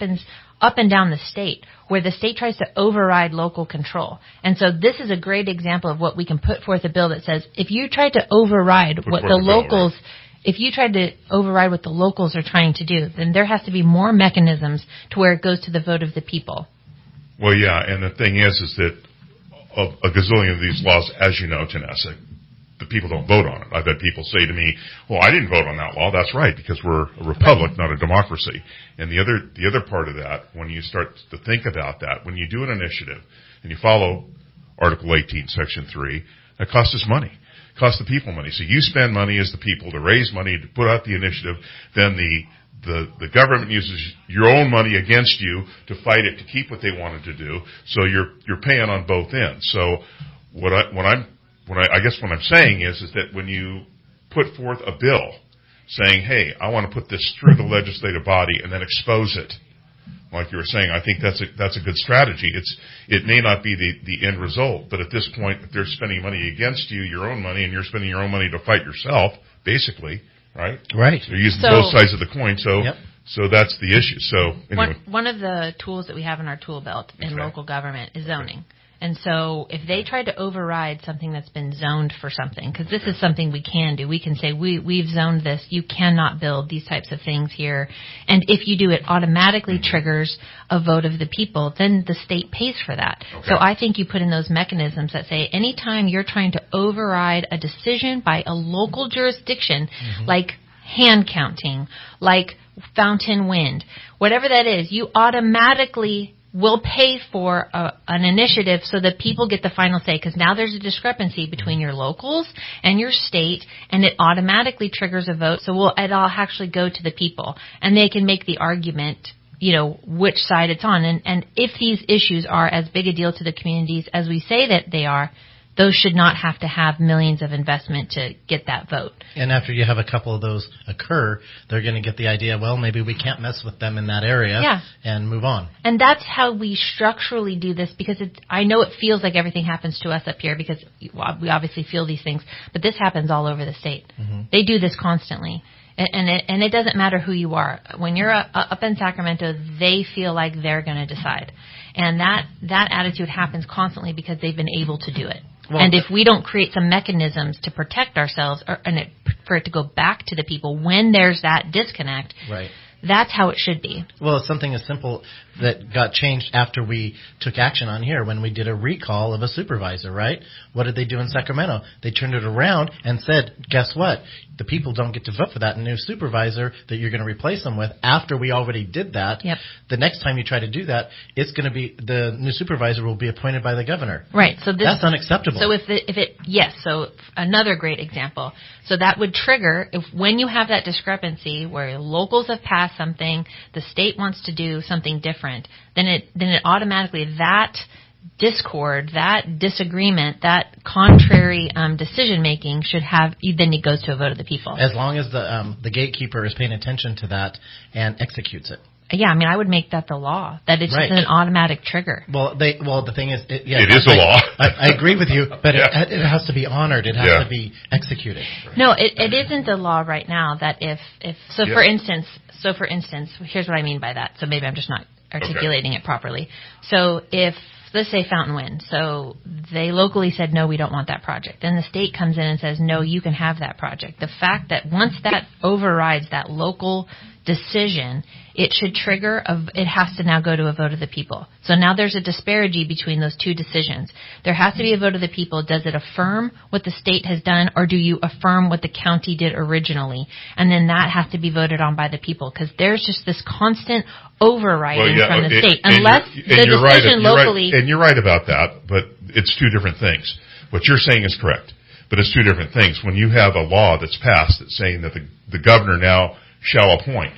happens up and down the state, where the state tries to override local control. And so this is a great example of what we can put forth a bill that says, if you try to override Put what forth the a bill, locals, right. if you tried to override what the locals are trying to do, then there has to be more mechanisms to where it goes to the vote of the people. Well, yeah, and the thing is, is that a, a gazillion of these laws, as you know, Tanessa, the people don't vote on it. I've had people say to me, well, I didn't vote on that law. That's right, because we're a republic, not a democracy. And the other, the other part of that, when you start to think about that, when you do an initiative and you follow Article eighteen, Section three, that costs us money. It costs the people money. So you spend money as the people to raise money, to put out the initiative, then the The, the government uses your own money against you to fight it, to keep what they wanted to do. So you're, you're paying on both ends. So what I, what I'm, what I, I guess what I'm saying is, is that when you put forth a bill saying, hey, I want to put this through the legislative body and then expose it, like you were saying, I think that's a, that's a good strategy. It's, it may not be the, the end result, but at this point, if they're spending money against you, your own money, and you're spending your own money to fight yourself, basically, right? Right. They're using So, both sides of the coin, so yep. so that's the issue. So anyway. One, one of the tools that we have in our tool belt in Okay. local government is zoning. And so if they try to override something that's been zoned for something, because this is something we can do, we can say, we, we've zoned this, you cannot build these types of things here. And if you do, it automatically mm-hmm. triggers a vote of the people, then the state pays for that. Okay. So I think you put in those mechanisms that say anytime you're trying to override a decision by a local jurisdiction, mm-hmm. like hand counting, like Fountain Wind, whatever that is, you automatically will pay for a, an initiative so that people get the final say, because now there's a discrepancy between your locals and your state, and it automatically triggers a vote. So we'll, it'll actually go to the people, and they can make the argument, you know, which side it's on. And, and if these issues are as big a deal to the communities as we say that they are, those should not have to have millions of investment to get that vote. And after you have a couple of those occur, they're going to get the idea, well, maybe we can't mess with them in that area yeah. and move on. And that's how we structurally do this, because it, I know it feels like everything happens to us up here because we obviously feel these things, but this happens all over the state. Mm-hmm. They do this constantly. And, and, it, and it doesn't matter who you are. When you're uh, up in Sacramento, they feel like they're going to decide. And that, that attitude happens constantly because they've been able to do it. Well, and if we don't create some mechanisms to protect ourselves, or, and it, for it to go back to the people when there's that disconnect, right. that's how it should be. Well, it's something as simple that got changed after we took action on here when we did a recall of a supervisor, right? What did they do in Sacramento? They turned it around and said, guess what? The people don't get to vote for that new supervisor that you're going to replace them with after we already did that. Yep. The next time you try to do that, it's going to be the new supervisor will be appointed by the governor. Right. So this, that's unacceptable. So if the, if it yes, so another great example. So that would trigger if when you have that discrepancy where locals have passed something, the state wants to do something different, then it then it automatically that discord, that disagreement, that contrary um, decision making should have then it goes to a vote of the people. As long as the um, the gatekeeper is paying attention to that and executes it. Yeah, I mean, I would make that the law, that it's right. just an automatic trigger. Well, they well the thing is, it, yeah, it is I, a law. I, I agree with you, but yeah. it, it has to be honored. It has yeah. to be executed. No, it, it isn't the law right now that if if so yeah. for instance, so for instance, here's what I mean by that. So maybe I'm just not articulating okay. it properly. So if let's say Fountain Wind, so they locally said no, we don't want that project. Then the state comes in and says no, you can have that project. The fact that once that overrides that local decision, it should trigger, a, it has to now go to a vote of the people. So now there's a disparity between those two decisions. There has to be a vote of the people. Does it affirm what the state has done, or do you affirm what the county did originally? And then that has to be voted on by the people, because there's just this constant overriding well, yeah, from the and, state. And Unless and the decision right, locally... Right, and you're right about that, but it's two different things. What you're saying is correct, but it's two different things. When you have a law that's passed that's saying that the, the governor now shall appoint,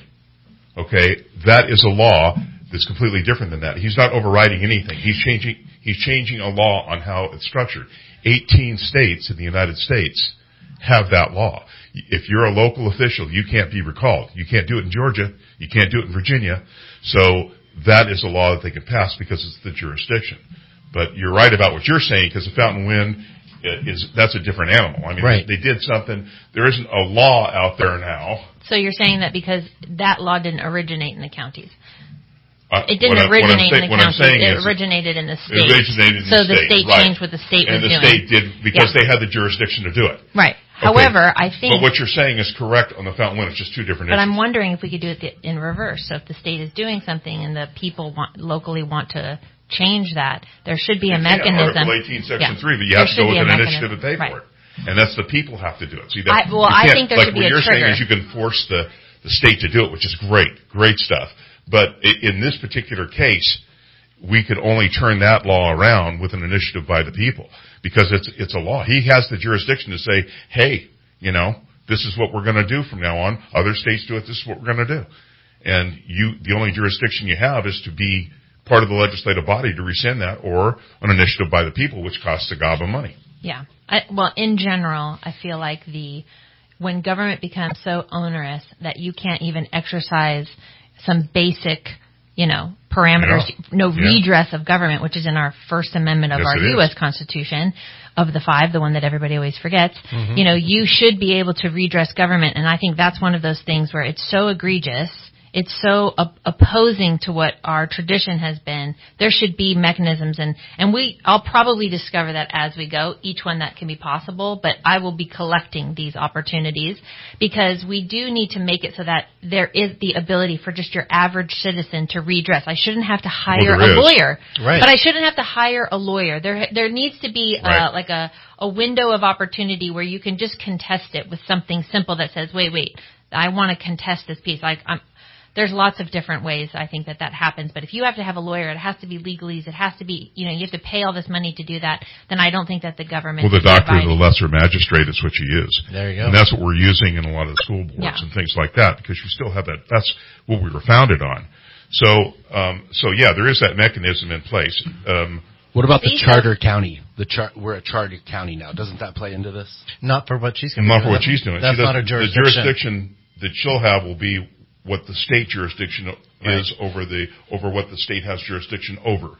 okay, that is a law that's completely different than that. He's not overriding anything. He's changing, he's changing a law on how it's structured. eighteen states in the United States have that law. If you're a local official, you can't be recalled. You can't do it in Georgia. You can't do it in Virginia. So that is a law that they can pass because it's the jurisdiction. But you're right about what you're saying, because the Fountain Wind is, that's a different animal. I mean, right. they, they did something. There isn't a law out there now. So you're saying that because that law didn't originate in the counties? Uh, It didn't what I- what I'm originate say- in the what I'm county. saying It is originated in the It state. originated in so the state, state right. changed what the state and was the doing. state did because Yeah. they had the jurisdiction to do it. Right. Okay. However, I think. But what you're saying is correct on the fountain wind. It's just two different But issues. I'm wondering if we could do it the- in reverse. So if the state is doing something and the people want, locally want to change that, there should be a Yeah, mechanism. Article eighteen, Section Yeah. three, but you There have to should go be with a an mechanism. initiative and pay Right. for it. And that's the people have to do it. See, that, I- well, you I can't- think there like should be what a you're saying trigger. is you can force the, the state to do it, which is great, great stuff. But i- in this particular case, we could only turn that law around with an initiative by the people because it's it's a law. He has the jurisdiction to say, hey, you know, this is what we're going to do from now on. Other states do it. This is what we're going to do. And you, the only jurisdiction you have is to be part of the legislative body to rescind that, or an initiative by the people, which costs a gob of money. Yeah. I, well, in general, I feel like the when government becomes so onerous that you can't even exercise some basic, you know, parameters, Yeah. no Yeah. redress of government, which is in our First Amendment of Yes, our it is. U S Constitution, of the five, the one that everybody always forgets. Mm-hmm. You know, you should be able to redress government, and I think that's one of those things where it's so egregious. It's so op- opposing to what our tradition has been. There should be mechanisms, and, and we, I'll probably discover that as we go, each one that can be possible, but I will be collecting these opportunities because we do need to make it so that there is the ability for just your average citizen to redress. I shouldn't have to hire Well, there a is. lawyer, Right. but I shouldn't have to hire a lawyer. There, there needs to be uh, Right. like a, a window of opportunity where you can just contest it with something simple that says, wait, wait, I want to contest this piece. Like I'm, There's lots of different ways I think that that happens. But if you have to have a lawyer, it has to be legalese. It has to be, you know, you have to pay all this money to do that. Then I don't think that the government. Well, the is doctor of the providing- lesser magistrate is what you use. There you go. And that's what we're using in a lot of the school boards Yeah. and things like that, because you still have that. That's what we were founded on. So, um, so yeah, there is that mechanism in place. Um, What about the These charter county? The char- we're a charter county now. Doesn't that play into this? Not for what she's going to not do. for what she's doing. That's See, not the, her jurisdiction. The jurisdiction that she'll have will be what the state jurisdiction Right. is over the over what the state has jurisdiction over.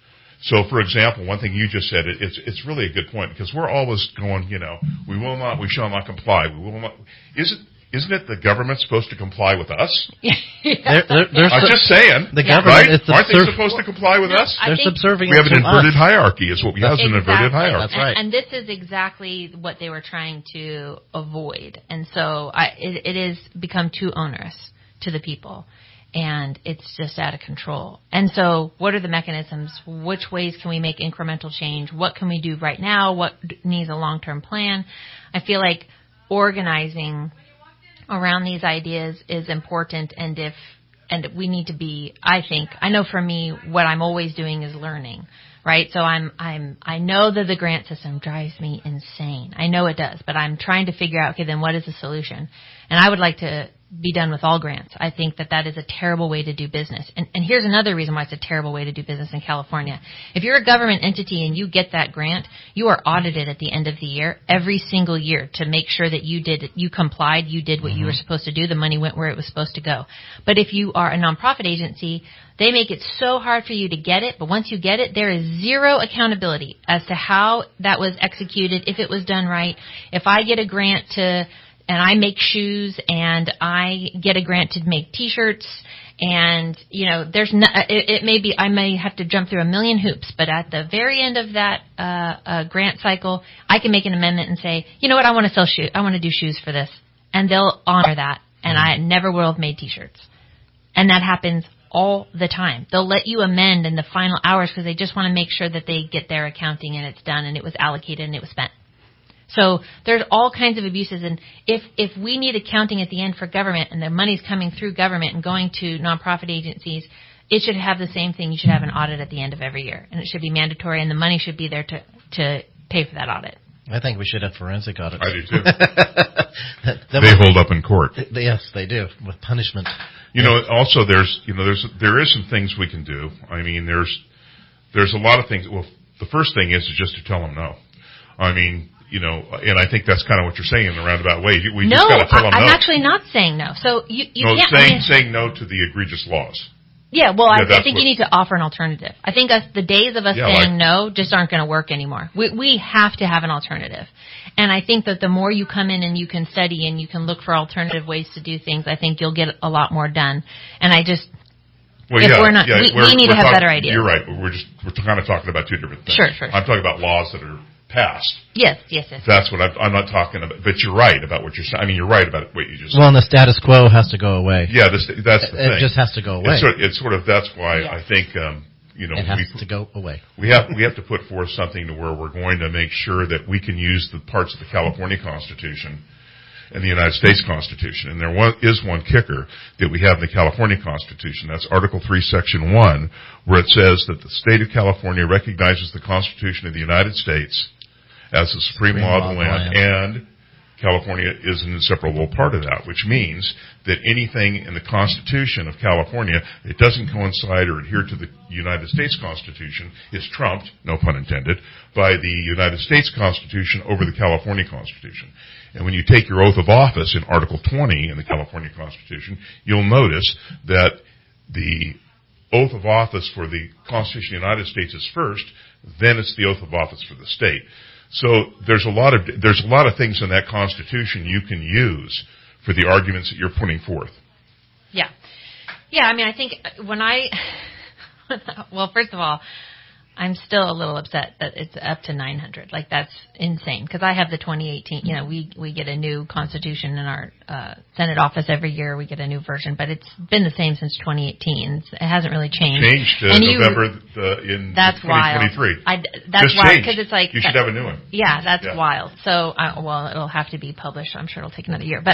So, for example, one thing you just said, it, it's it's really a good point, because we're always going, you know, we will not, we shall not comply. We will not. Isn't isn't it the government supposed to comply with us? Yeah. There- there- there's I'm the- just saying. the Yeah. government right? is Aren't they subserv- supposed to comply with No, us? I They're think- subservient We have an to inverted us. hierarchy. Is what we have is an inverted Exactly. hierarchy. That's right. And, and this is exactly what they were trying to avoid. And so I, it, it is become too onerous to the people. And it's just out of control. And so what are the mechanisms? Which ways can we make incremental change? What can we do right now? What needs a long-term plan? I feel like organizing around these ideas is important, and if and we need to be, I think, I know for me, what I'm always doing is learning, right? So I'm, I'm, I know that the grant system drives me insane. I know it does, but I'm trying to figure out, okay, then what is the solution? And I would like to be done with all grants. I think that that is a terrible way to do business. And, and here's another reason why it's a terrible way to do business in California. If you're a government entity and you get that grant, you are audited at the end of the year, every single year, to make sure that you did, you complied, you did what you were supposed to do, the money went where it was supposed to go. But if you are a nonprofit agency, they make it so hard for you to get it, but once you get it, there is zero accountability as to how that was executed, if it was done right. If I get a grant to, and I make shoes, and I get a grant to make T-shirts, and, you know, there's no, it, it may be, I may have to jump through a million hoops, but at the very end of that uh, uh, grant cycle, I can make an amendment and say, you know what, I want to sell shoes, I want to do shoes for this. And they'll honor that, and I never will have made T-shirts. And that happens all the time. They'll let you amend in the final hours because they just want to make sure that they get their accounting and it's done and it was allocated and it was spent. So there's all kinds of abuses, and if if we need accounting at the end for government and the money's coming through government and going to nonprofit agencies, it should have the same thing. You should have an audit at the end of every year, and it should be mandatory, and the money should be there to to pay for that audit. I think we should have forensic audits. I do too. That They would- hold up in court. Yes, they do, with punishment. You know, also there's, you know, there's, there is some things we can do. I mean, there's, there's a lot of things. Well, the first thing is, is just to tell them no. I mean, you know, and I think that's kind of what you're saying in a roundabout way. We no, just got to tell them I, I'm no. actually not saying no. So you, you no, can't. saying, I mean, saying no to the egregious laws. yeah, well, Yeah, I, that's I think what- you need to offer an alternative. I think us, the days of us Yeah, saying like- no just aren't going to work anymore. We we have to have an alternative. And I think that the more you come in and you can study and you can look for alternative ways to do things, I think you'll get a lot more done. And I just, Well, if yeah, we're not, yeah, we, we're, we need we're to have talk- better ideas. You're right. We're just we're kind of talking about two different things. Sure, sure. I'm talking about laws that are passed. Yes, yes, yes. That's what I'm, I'm not talking about. But you're right about what you're saying. I mean, you're right about what you just Well, said. and the status quo has to go away. Yeah, this, that's the it thing. It just has to go away. It's sort, it's sort of that's why Yeah. I think um, you know it has we, to go away. We have we have to put forth something to where we're going to make sure that we can use the parts of the California Constitution and the United States Constitution. And there one, is one kicker that we have in the California Constitution. That's Article three, Section one, where it says that the state of California recognizes the Constitution of the United States as the supreme, supreme law of the land, land, and California is an inseparable part of that, which means that anything in the Constitution of California that doesn't coincide or adhere to the United States Constitution is trumped, no pun intended, by the United States Constitution over the California Constitution. And when you take your oath of office in Article twenty in the California Constitution, you'll notice that the oath of office for the Constitution of the United States is first, then it's the oath of office for the state. So there's a lot of there's a lot of things in that Constitution you can use for the arguments that you're putting forth. Yeah. Yeah, I mean, I think when I, well, first of all, I'm still a little upset that it's up to nine hundred. Like, that's insane. Because I have the twenty eighteen, you know, we, we get a new Constitution in our uh, Senate office every year. We get a new version. But it's been the same since twenty eighteen. It hasn't really changed. Changed uh, and November you, the, in that's twenty twenty-three. Wild. I, that's Just wild. changed. Because it's like... You should have a new one. Yeah, that's yeah. wild. So, I, well, it'll have to be published. I'm sure it'll take another year. But...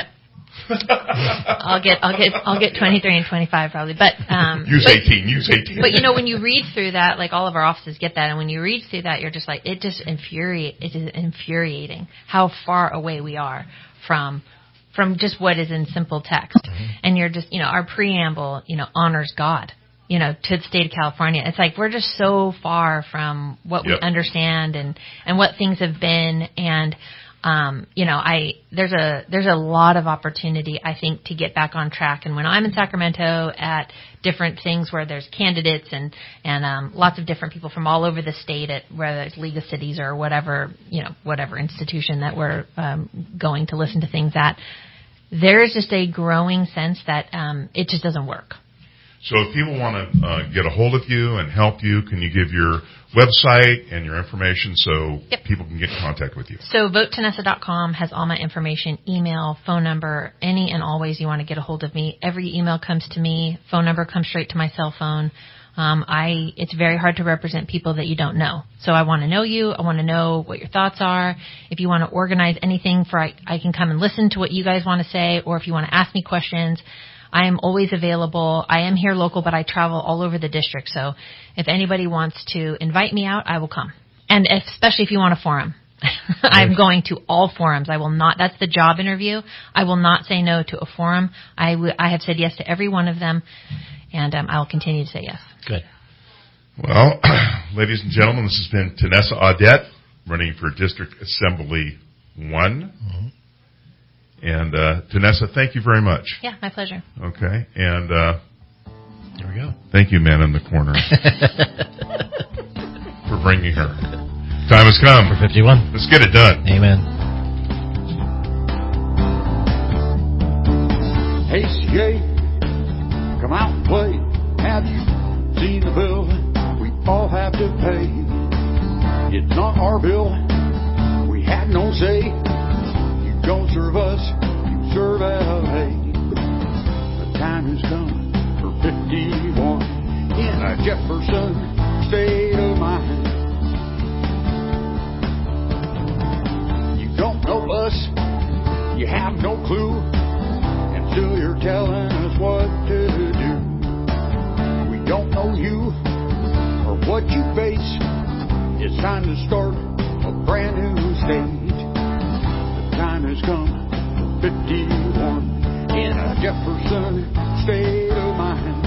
I'll get, I'll get, I'll get twenty-three and twenty-five probably, but um, use but, eighteen, use eighteen. But you know, when you read through that, like all of our offices get that, and when you read through that, you're just like, it just infuriate, it is infuriating how far away we are from, from just what is in simple text, mm-hmm. and you're just, you know, our preamble, you know, honors God, you know, to the state of California. It's like we're just so far from what yep. we understand and and what things have been and. Um, you know, I there's a there's a lot of opportunity, I think, to get back on track. And when I'm in Sacramento at different things where there's candidates and and um, lots of different people from all over the state, at whether it's League of Cities or whatever, you know, whatever institution that we're um, going to listen to things at, there is just a growing sense that um, it just doesn't work. So if people want to uh, get a hold of you and help you, can you give your website and your information so yep. people can get in contact with you? So vote tanessa dot com has all my information, email, phone number, any and all ways you want to get a hold of me. Every email comes to me. Phone number comes straight to my cell phone. Um, I it's very hard to represent people that you don't know. So I want to know you. I want to know what your thoughts are. If you want to organize anything for I, I can come and listen to what you guys want to say, or if you want to ask me questions, I am always available. I am here local, but I travel all over the district. So if anybody wants to invite me out, I will come. And especially if you want a forum. I'm going to all forums. I will not. That's the job interview. I will not say no to a forum. I, w- I have said yes to every one of them, and um, I will continue to say yes. Good. Well, ladies and gentlemen, this has been Tanessa Audette, running for District Assembly one. Mm-hmm. And, uh, Tanessa, thank you very much. Yeah, my pleasure. Okay. And, uh, there we go. Thank you, man in the corner, for bringing her. Time has come. For fifty-one. Let's get it done. Amen. Hey, C A, come out and play. Have you seen the bill we all have to pay? It's not our bill. We had no say. Don't serve us, you serve L A. The time has come for fifty-one in a Jefferson state of mind. You don't know us, you have no clue, and still you're telling us what to do. We don't know you or what you face. It's time to start a brand new state. Time has come for fifty-one in a Jefferson state of mind.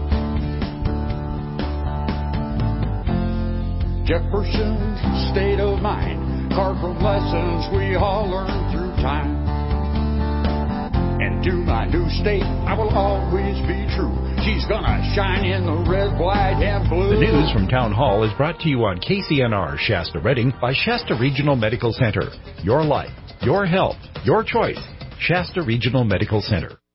Jefferson state of mind, carved from lessons we all learned through time. And to my new state, I will always be true. She's gonna shine in the red, white, and blue. The news from Town Hall is brought to you on K C N R Shasta Redding by Shasta Regional Medical Center. Your life, your health, your choice. Shasta Regional Medical Center.